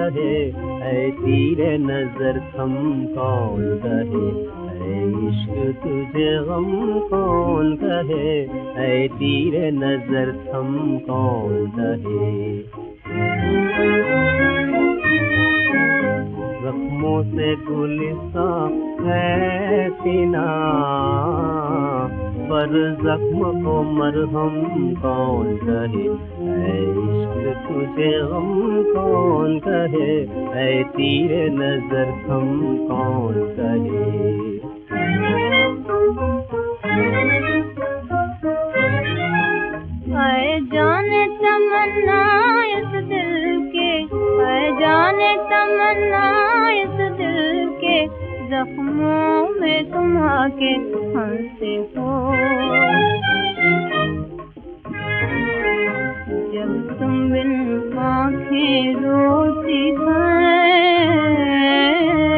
कहे, ऐ तीरे नजर थम कौन कहे, ऐ इश्क तुझे गम कौन कहे, ऐ तीरे नजर थम कौन कहे। जख्मों से गुलिस्तां है सीना, पर जख्म को मरहम कौन कहे, ऐ इश्क तुझे गम कौन कहे, ऐ तीरे नजर थम कौन कहे। ऐ जाने तमन्ना इस दिल के, ऐ जाने तमन्ना इस दिल के, जख्मों में तुम आके हंसते हो। जब तुम बिन आँखें रोती हैं,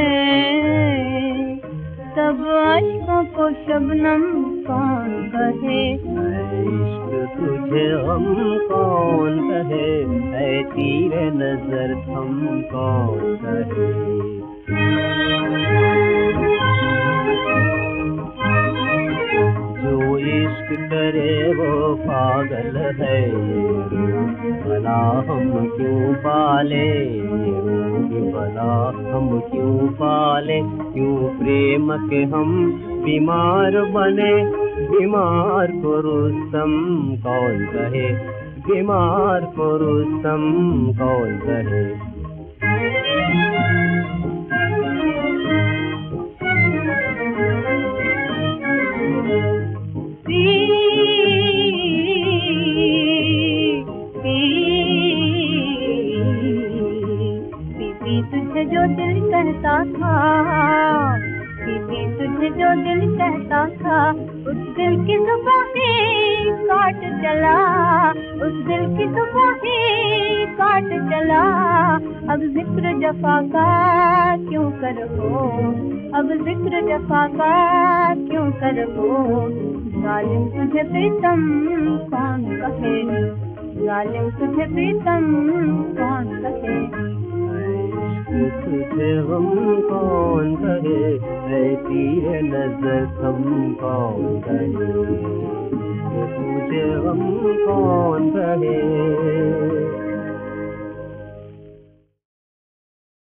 तब अश्कों को शबनम कौन कहे, ऐ इश्क तुझे गम कौन कहे, ऐ तीरे नजर थम कौन कहे। जो इश्क करे वो पागल है, भला हम क्यों पाले, भला हम क्यों पाले, क्यों प्रेम के हम बीमार बने। बीमार को रुस्तम कौन कहे, बीमार को रुस्तम कौन कहे। तुझे जो दिल कहता था, बीबी तुझे जो दिल कहता था, उस दिल की जुबानी काट चला, उस दिल की जुबानी काट चला। अब जिक्र जफा का क्यों करो, अब जिक्र जफा का क्यों करो। जालिम तुझे प्रीतम कौन कहे, जालिम तुझे प्रीतम कौन कहे। तुझे गम कौन कहे, ऐ तीरे नजर थम कौन कहे, तुझे गम कौन कहे।